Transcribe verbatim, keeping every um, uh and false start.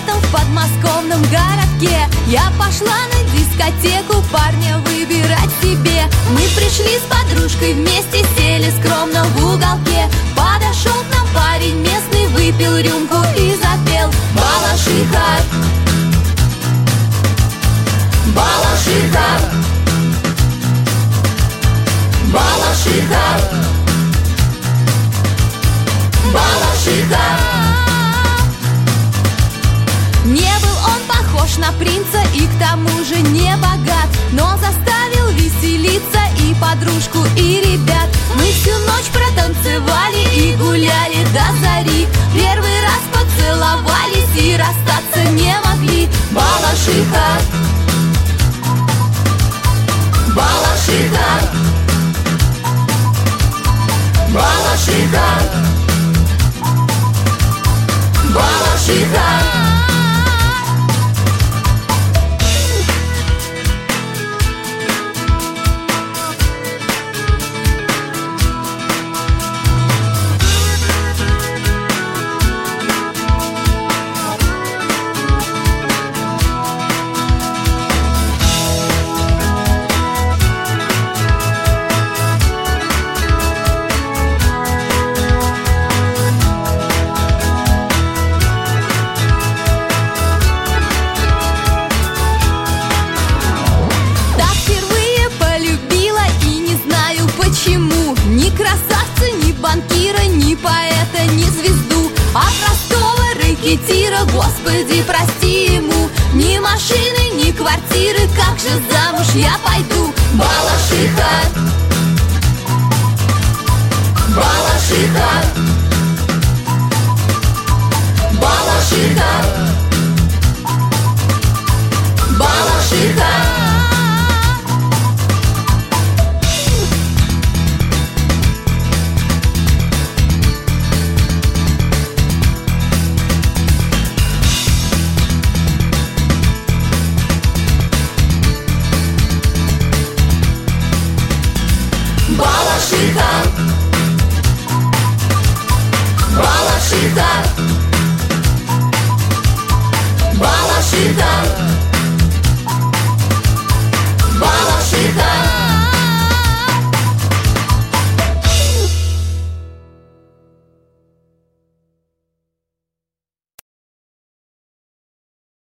летом в подмосковном городке я пошла на дискотеку парня выбирать себе. Мы пришли с подружкой вместе, сели скромно в уголке. Подошел к нам парень местный, выпил рюмку и запел: Балашиха, Балашиха, Балашиха, Балашиха. Не был он похож на принца и к тому же не богат, но заставил веселиться и подружку, и ребят. Мы всю ночь протанцевали и гуляли до зари. Первый раз поцеловались и расстаться не могли. Балашиха, Балашиха, Балашиха, Балашиха. Ни красавца, ни банкира, ни поэта, ни звезду, а простого рэкетира, Господи, прости ему. Ни машины, ни квартиры, как же замуж я пойду? Балашиха, Балашиха, Балашиха, Балашиха. Балашиха, Балашиха,